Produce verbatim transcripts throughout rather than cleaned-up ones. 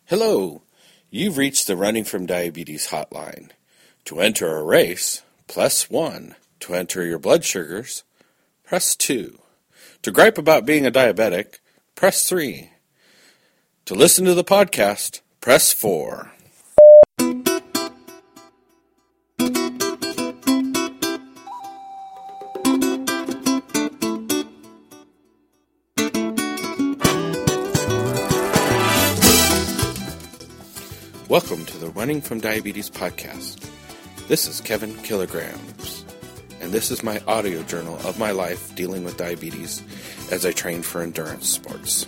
Hello, you've reached the Running from Diabetes hotline. To enter a race, press one. To enter your blood sugars, press two. To gripe about being a diabetic, press three. To listen to the podcast, press four. Welcome to the Running from Diabetes podcast. This is Kevin Kilograms, and this is my audio journal of my life dealing with diabetes as I trained for endurance sports.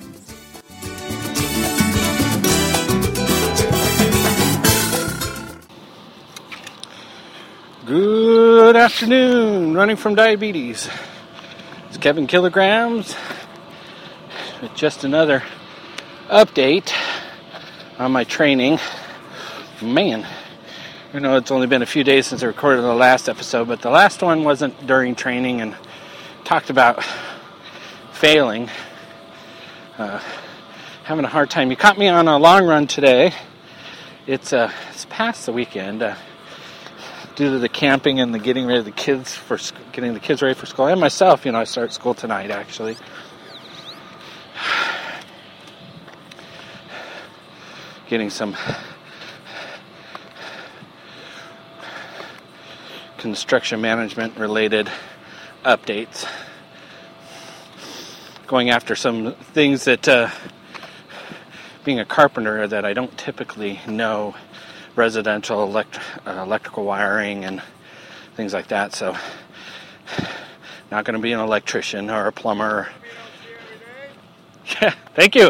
Good afternoon, Running from Diabetes. It's Kevin Kilograms with just another update on my training. Man, you know, it's only been a few days since I recorded the last episode, but the last one wasn't during training and talked about failing, uh, having a hard time. You caught me on a long run today. It's uh, it's past the weekend uh, due to the camping and the getting rid of the kids for getting the kids ready for school, and myself. You know, I start school tonight actually. Getting some construction management related updates, going after some things that uh, being a carpenter that I don't typically know, residential elect- uh, electrical wiring and things like that, so not going to be an electrician or a plumber. Yeah, thank you.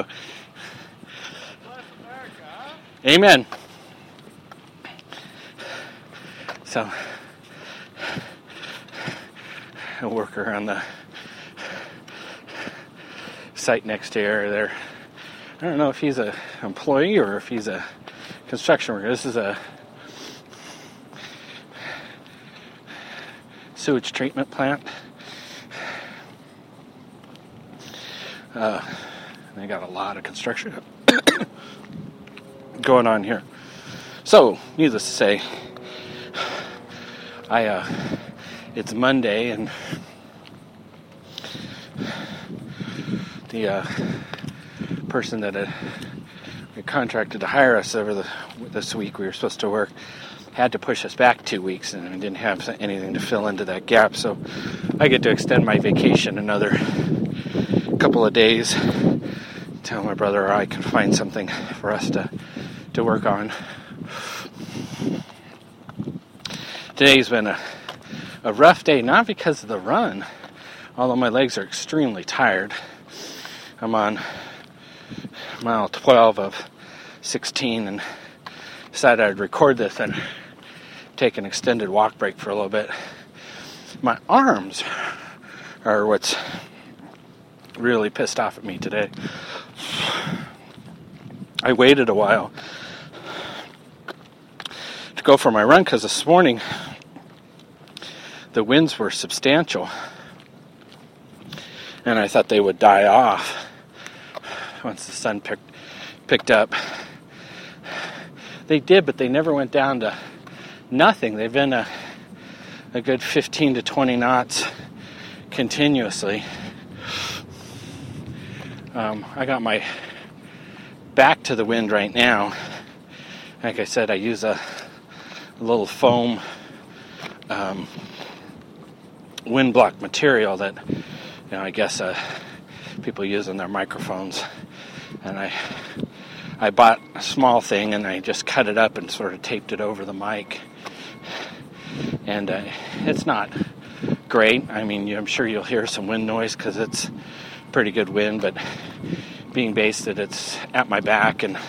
Amen. So, a worker on the site next to here, there. I don't know if he's an employee or if he's a construction worker. This is a sewage treatment plant. Uh, they got a lot of construction going on here. So, needless to say, I uh, it's Monday and the uh, person that had contracted to hire us over the this week we were supposed to work had to push us back two weeks, and we didn't have anything to fill into that gap. So I get to extend my vacation another couple of days. Tell my brother or I can find something for us to to work on. Today's been a, a rough day, not because of the run, although my legs are extremely tired. I'm on mile twelve of sixteen and decided I'd record this and take an extended walk break for a little bit. My arms are what's really pissed off at me today. I waited a while to go for my run because this morning the winds were substantial and I thought they would die off once the sun picked picked up. They did, but they never went down to nothing. They've been a, a good fifteen to twenty knots continuously. Um, I got my back to the wind right now. Like I said, I use a, a little foam um, wind block material that, you know, I guess uh, people use in their microphones. And I I bought a small thing and I just cut it up and sort of taped it over the mic. And uh, it's not great. I mean, I'm sure you'll hear some wind noise because it's pretty good wind, but being based that it's at my back and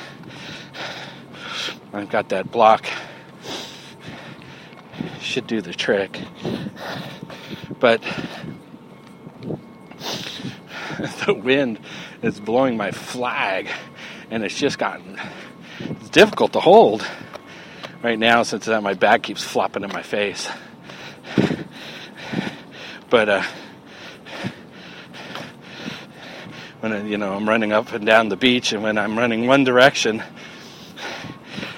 I've got that block, should do the trick. But the wind is blowing my flag and it's just gotten it's difficult to hold right now since that my back keeps flopping in my face. But uh when I, you know I'm running up and down the beach, and when I'm running one direction,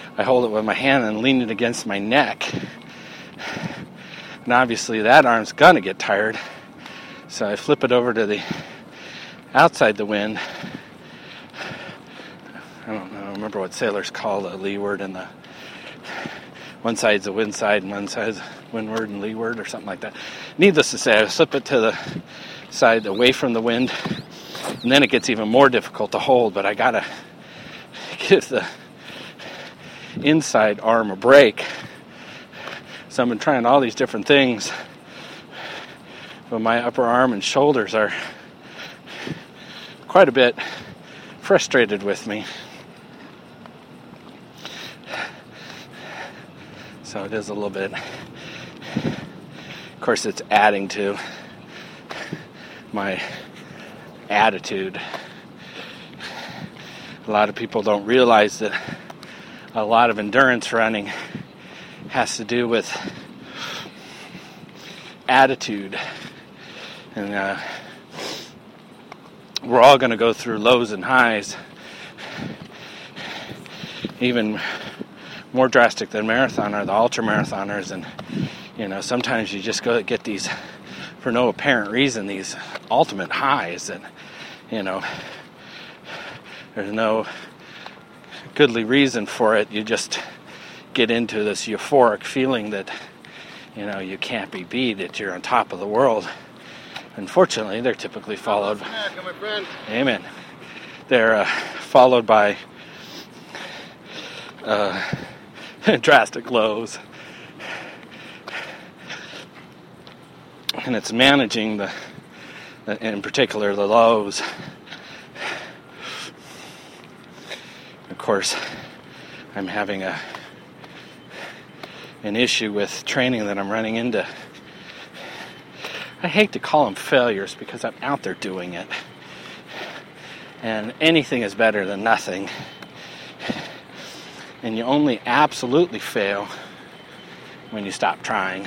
I hold it with my hand and lean it against my neck. And obviously that arm's gonna get tired. So I flip it over to the outside the wind. I don't know, I don't remember what sailors call the leeward and the one side's the wind side and one side's windward and leeward or something like that. Needless to say, I slip it to the side away from the wind, and then it gets even more difficult to hold, but I gotta give the inside arm a break. So I've been trying all these different things, but my upper arm and shoulders are quite a bit frustrated with me. So it is a little bit, of course it's adding to my attitude. A lot of people don't realize that a lot of endurance running has to do with attitude. And uh, we're all going to go through lows and highs. Even more drastic than marathon are the ultra marathoners, and you know, sometimes you just go get these for no apparent reason, these ultimate highs that, you know, there's no goodly reason for it. You just get into this euphoric feeling that, you know, you can't be beat, that you're on top of the world. Unfortunately, they're typically followed. Amen. They're uh, followed by uh, drastic lows, and it's managing the, in particular, the lows. Of course, I'm having a an issue with training that I'm running into. I hate to call them failures because I'm out there doing it, and anything is better than nothing. And you only absolutely fail when you stop trying.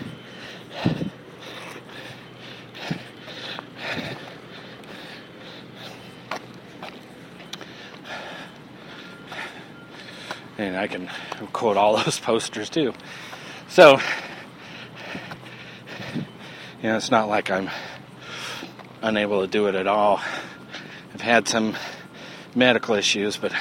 And I can quote all those posters too. So, you know, it's not like I'm unable to do it at all. I've had some medical issues, but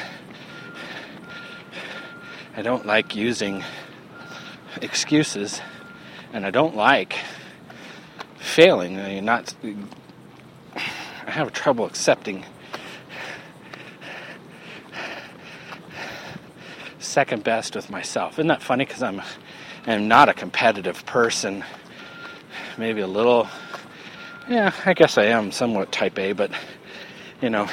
I don't like using excuses, and I don't like failing. I mean, not, I have trouble accepting second best with myself. Isn't that funny? Because I'm, I'm not a competitive person. Maybe a little, yeah, I guess I am somewhat type A, but, you know,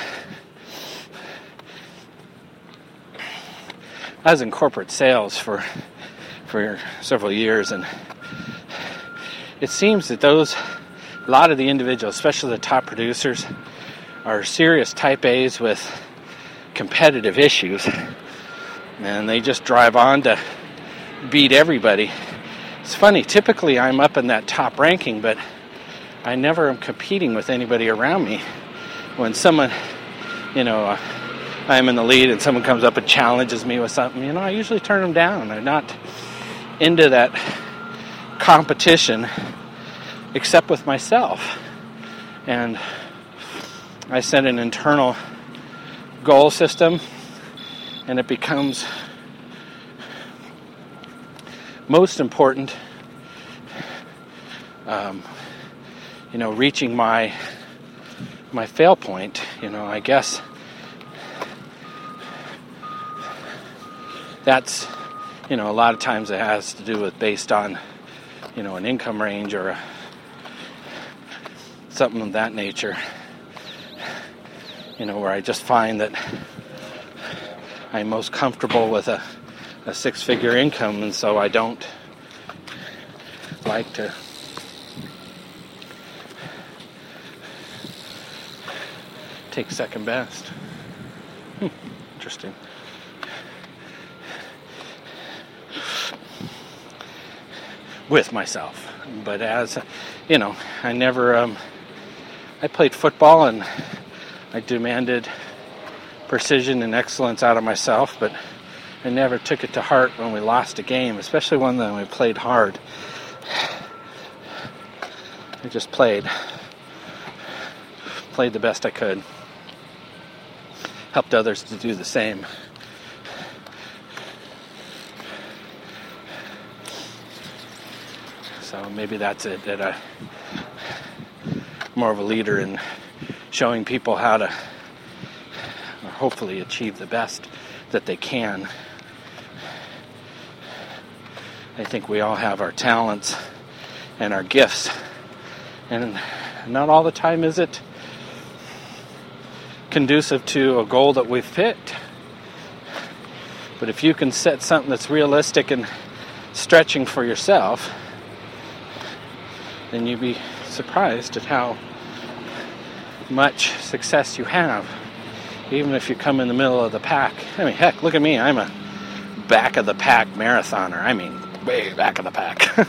I was in corporate sales for for several years, and it seems that those, a lot of the individuals, especially the top producers, are serious type A's with competitive issues, and they just drive on to beat everybody. It's funny, typically I'm up in that top ranking, but I never am competing with anybody around me. When someone, you know, uh, I'm in the lead and someone comes up and challenges me with something, you know, I usually turn them down. I'm not into that competition except with myself. And I set an internal goal system, and it becomes most important, um, you know, reaching my my fail point. You know, I guess that's, you know, a lot of times it has to do with based on, you know, an income range or a, something of that nature. You know, where I just find that I'm most comfortable with a, a six-figure income, and so I don't like to take second best. Hmm, interesting. With myself. But as, you know, I never, um, I played football and I demanded precision and excellence out of myself, but I never took it to heart when we lost a game, especially one that we played hard. I just played. Played the best I could. Helped others to do the same. So maybe that's it, that I'm more of a leader in showing people how to or hopefully achieve the best that they can. I think we all have our talents and our gifts, and not all the time is it conducive to a goal that we've picked. But if you can set something that's realistic and stretching for yourself, then you'd be surprised at how much success you have, even if you come in the middle of the pack. I mean, heck, look at me. I'm a back of the pack marathoner. I mean, way back of the pack.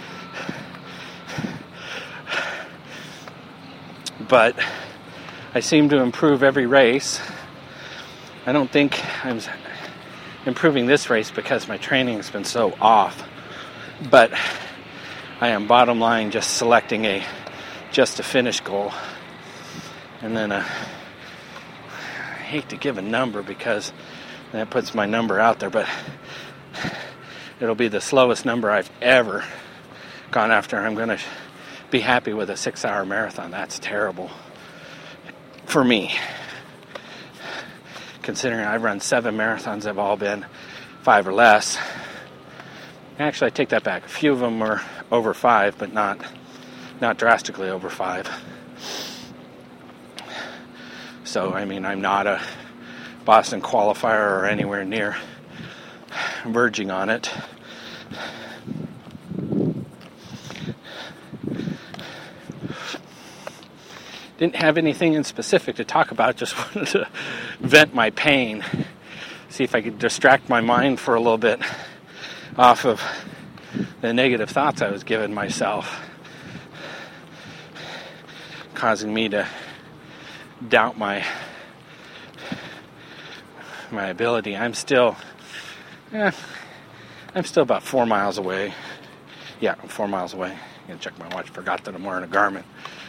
But I seem to improve every race. I don't think I'm improving this race because my training has been so off. But I am bottom line just selecting a just a finish goal. And then a, I hate to give a number because that puts my number out there, but it'll be the slowest number I've ever gone after. I'm going to be happy with a six-hour marathon. That's terrible for me, considering I've run seven marathons. They've all been five or less. Actually, I take that back. A few of them were over five, but not not drastically over five. So, I mean, I'm not a Boston qualifier or anywhere near verging on it. Didn't have anything in specific to talk about, just wanted to vent my pain. See if I could distract my mind for a little bit off of the negative thoughts I was giving myself, causing me to doubt my my ability. I'm still eh, I'm still about four miles away. Yeah, I'm four miles away. I'm gonna check my watch. Forgot that I'm wearing a Garmin.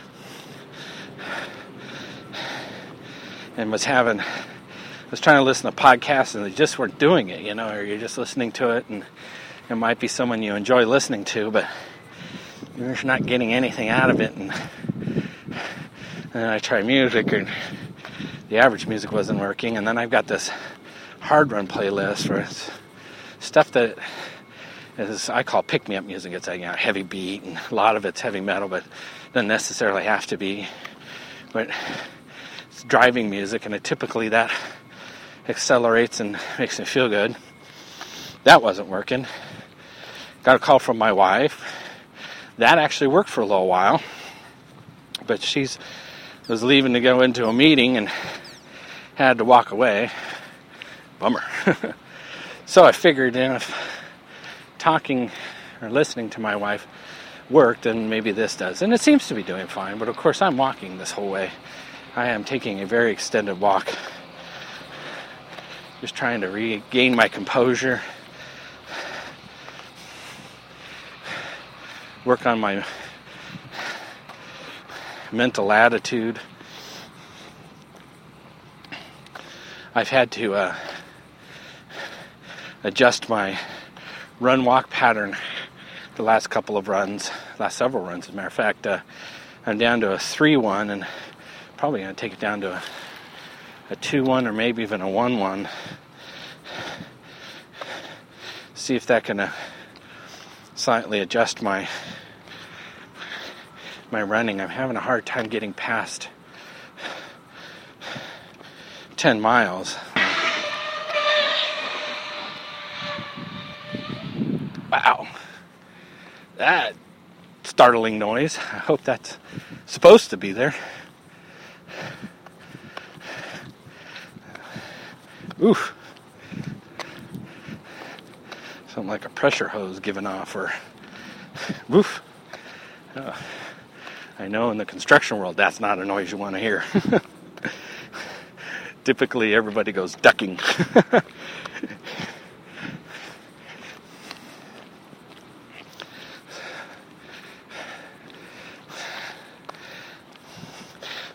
And was having I was trying to listen to podcasts and they just weren't doing it, you know, or you're just listening to it and it might be someone you enjoy listening to, but you're just not getting anything out of it. And And then I tried music, and the average music wasn't working. And then I've got this hard run playlist where it's stuff that is, I call pick-me-up music. It's like, you know, heavy beat, and a lot of it's heavy metal, but doesn't necessarily have to be. But it's driving music, and it typically that accelerates and makes me feel good. That wasn't working. Got a call from my wife. That actually worked for a little while, but she's was leaving to go into a meeting and had to walk away. Bummer. So I figured, you know, if talking or listening to my wife worked, then maybe this does. And it seems to be doing fine, but of course I'm walking this whole way. I am taking a very extended walk. Just trying to regain my composure. Work on my mental attitude. I've had to uh, adjust my run-walk pattern the last couple of runs, last several runs. As a matter of fact, uh, I'm down to a three one and probably going to take it down to a, a two one or maybe even a one one. See if that can uh, slightly adjust my my running. I'm having a hard time getting past ten miles. Wow. That startling noise. I hope that's supposed to be there. Oof. Something like a pressure hose giving off, or woof. Uh, I know in the construction world that's not a noise you want to hear. Typically everybody goes ducking.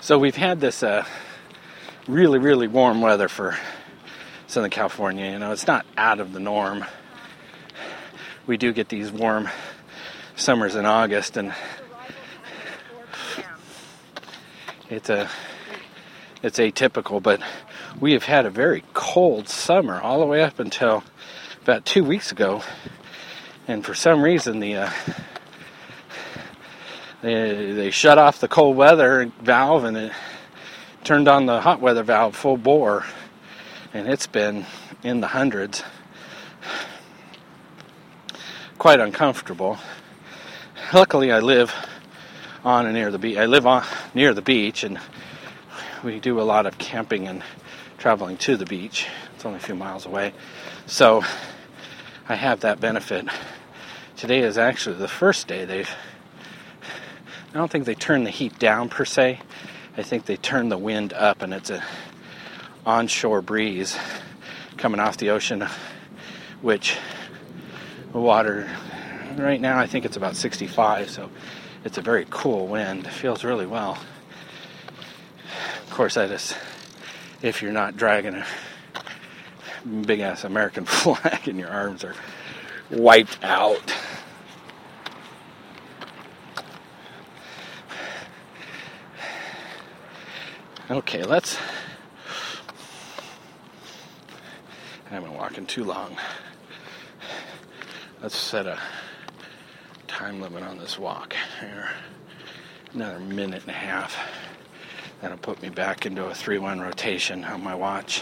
So we've had this uh, really, really warm weather for Southern California. You know, it's not out of the norm. We do get these warm summers in August, and it's a it's atypical, but we have had a very cold summer all the way up until about two weeks ago, and for some reason the uh, they, they shut off the cold weather valve and it turned on the hot weather valve full bore, and it's been in the hundreds. Quite uncomfortable. Luckily, I live on and near the beach. I live on near the beach, and we do a lot of camping and traveling to the beach. It's only a few miles away, so I have that benefit. Today is actually the first day they've. I don't think they turn the heat down per se. I think they turn the wind up, and it's a onshore breeze coming off the ocean, which. The water, right now I think it's about sixty-five, so it's a very cool wind. It feels really well. Of course, that is if you're not dragging a big-ass American flag and your arms are wiped out. Okay, let's... I've been walking too long. Let's set a time limit on this walk here. Another minute and a half. That'll put me back into a three one rotation on my watch.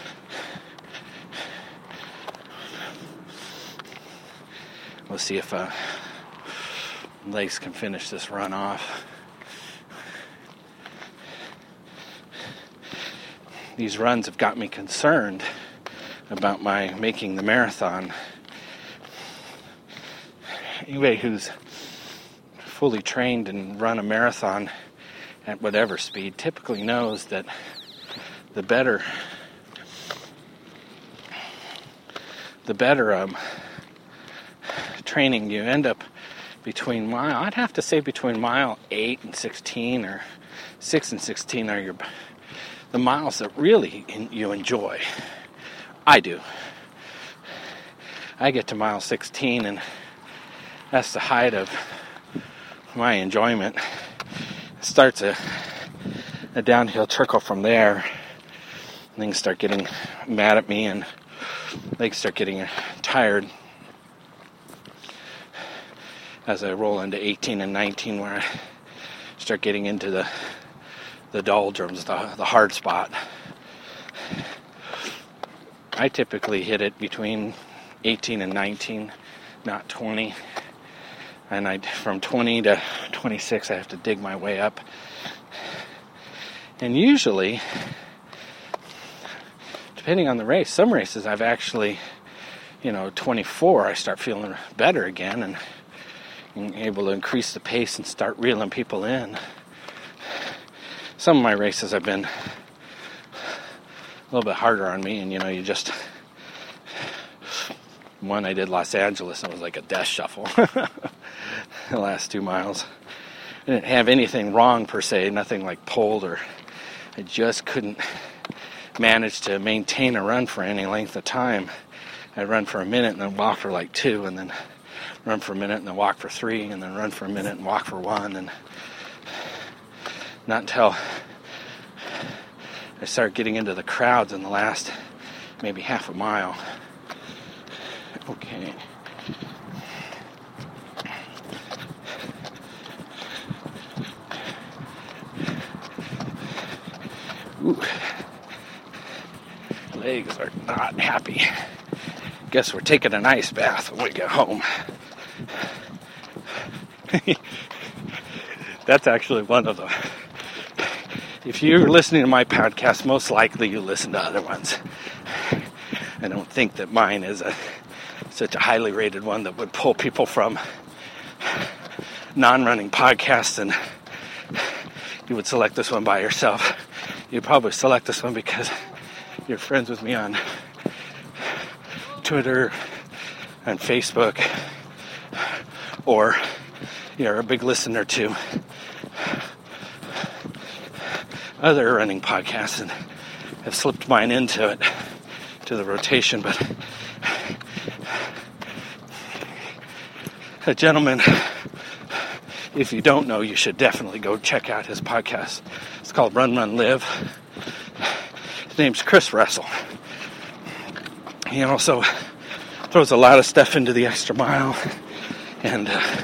We'll see if uh, legs can finish this run off. These runs have got me concerned about my making the marathon. Anybody who's fully trained and run a marathon at whatever speed typically knows that the better the better um, training you end up between mile, I'd have to say between mile eight and sixteen, or six and sixteen are your the miles that really in, you enjoy. I do. I get to mile sixteen and that's the height of my enjoyment. It starts a, a downhill trickle from there. Things start getting mad at me and legs start getting tired as I roll into eighteen and nineteen, where I start getting into the the doldrums, the, the hard spot. I typically hit it between eighteen and nineteen, not twenty. And I, from twenty to twenty-six, I have to dig my way up. And usually, depending on the race, some races I've actually, you know, twenty-four, I start feeling better again and, and able to increase the pace and start reeling people in. Some of my races have been a little bit harder on me, and, you know, you just... One I did Los Angeles, and it was like a death shuffle. The last two miles. I didn't have anything wrong per se, nothing like pulled, or I just couldn't manage to maintain a run for any length of time. I'd run for a minute and then walk for like two, and then run for a minute and then walk for three, and then run for a minute and walk for one, and not until I started getting into the crowds in the last maybe half a mile. Okay. Ooh. Legs are not happy. Guess we're taking an ice bath when we get home. That's actually one of the... If you're listening to my podcast, most likely you listen to other ones. I don't think that mine is a such a highly rated one that would pull people from non-running podcasts, and you would select this one by yourself. You'd probably select this one because you're friends with me on Twitter and Facebook, or you're a big listener to other running podcasts and have slipped mine into it, to the rotation. But a gentleman, if you don't know, you should definitely go check out his podcast. It's called Run, Run, Live. His name's Chris Russell. He also throws a lot of stuff into the extra mile, and uh,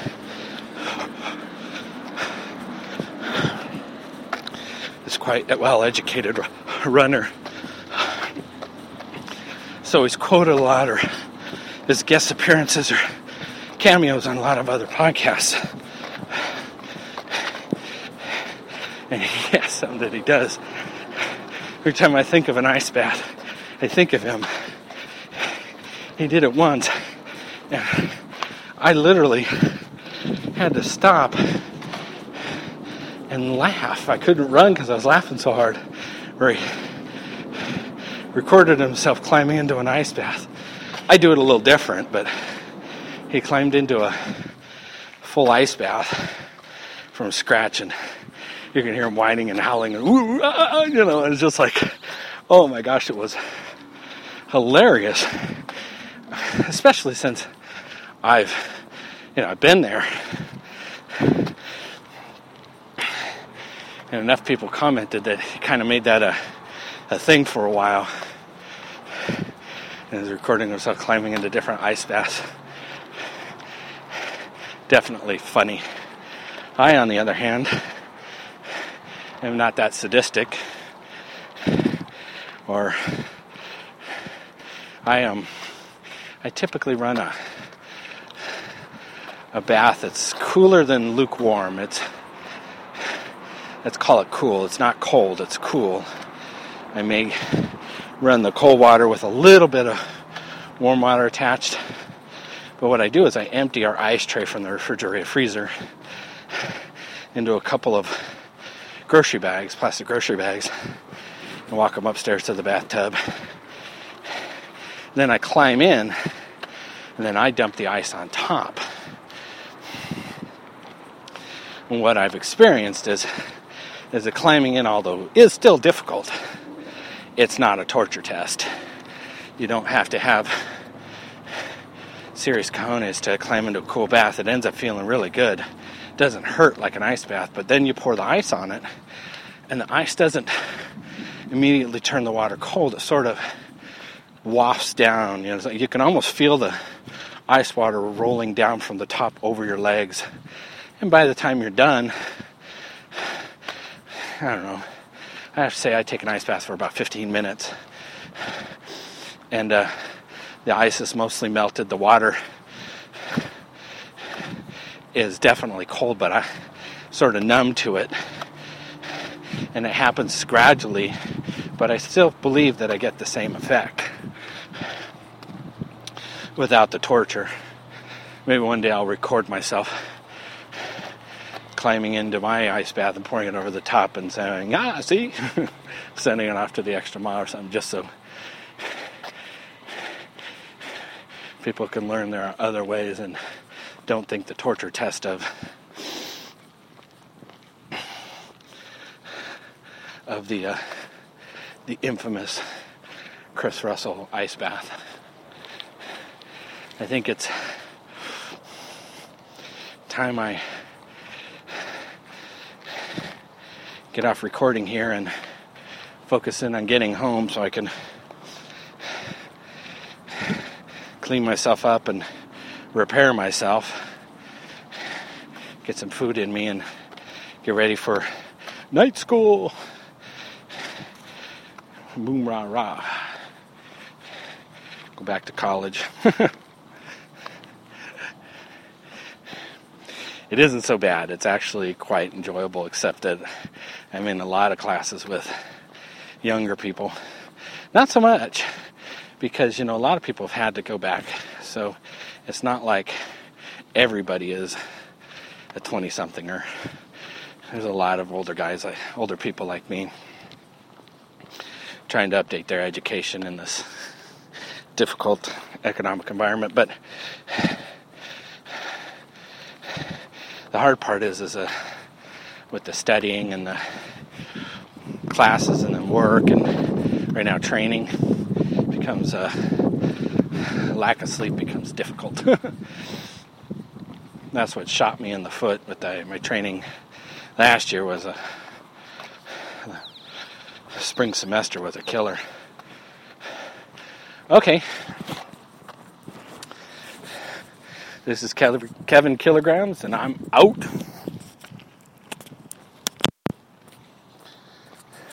is quite a well-educated runner. So he's quoted a lot, or his guest appearances or cameos on a lot of other podcasts. And he has something that he does. Every time I think of an ice bath, I think of him. He did it once, and I literally had to stop and laugh. I couldn't run because I was laughing so hard. Where he recorded himself climbing into an ice bath. I do it a little different, but he climbed into a full ice bath from scratch, and you can hear him whining and howling, and ooh, ah, you know, it's just like, oh my gosh, it was hilarious. Especially since I've, you know, I've been there. And enough people commented that he kind of made that a, a thing for a while. And he's recording himself climbing into different ice baths. Definitely funny. I, on the other hand, am not that sadistic. Or I am... I typically run a a bath that's cooler than lukewarm. It's let's call it cool. It's not cold, it's cool. I may run the cold water with a little bit of warm water attached. But what I do is I empty our ice tray from the refrigerator freezer into a couple of grocery bags, plastic grocery bags, and walk them upstairs to the bathtub. Then I climb in, and then I dump the ice on top. And what I've experienced is, is that climbing in, although is still difficult, it's not a torture test. You don't have to have serious cojones to climb into a cool bath. It ends up feeling really good. It doesn't hurt like an ice bath, but then you pour the ice on it, and the ice doesn't immediately turn the water cold. It sort of wafts down. You know, you can almost feel the ice water rolling down from the top over your legs. And by the time you're done, I don't know, I have to say I take an ice bath for about fifteen minutes. And uh, the ice is mostly melted. The water is definitely cold, but I'm sort of numb to it. And it happens gradually, but I still believe that I get the same effect without the torture. Maybe one day I'll record myself climbing into my ice bath and pouring it over the top and saying, ah, see? Sending it off to the extra mile or something, just so people can learn there are other ways and don't think the torture test of of the uh, the infamous Chris Russell ice bath. I think it's time I get off recording here and focus in on getting home so I can clean myself up and repair myself, get some food in me, and get ready for night school. Boom, rah, rah. Go back to college. It isn't so bad. It's actually quite enjoyable, except that I'm in a lot of classes with younger people. Not so much, because, you know, a lot of people have had to go back. So it's not like everybody is a twenty-something-er. There's a lot of older guys, like older people like me, trying to update their education in this difficult economic environment. But the hard part is, is uh, with the studying and the classes and then work, and right now training becomes a uh, lack of sleep becomes difficult. That's what shot me in the foot with the, my training last year. Was a the spring semester was a killer. Okay. This is Kevin Kilograms, and I'm out.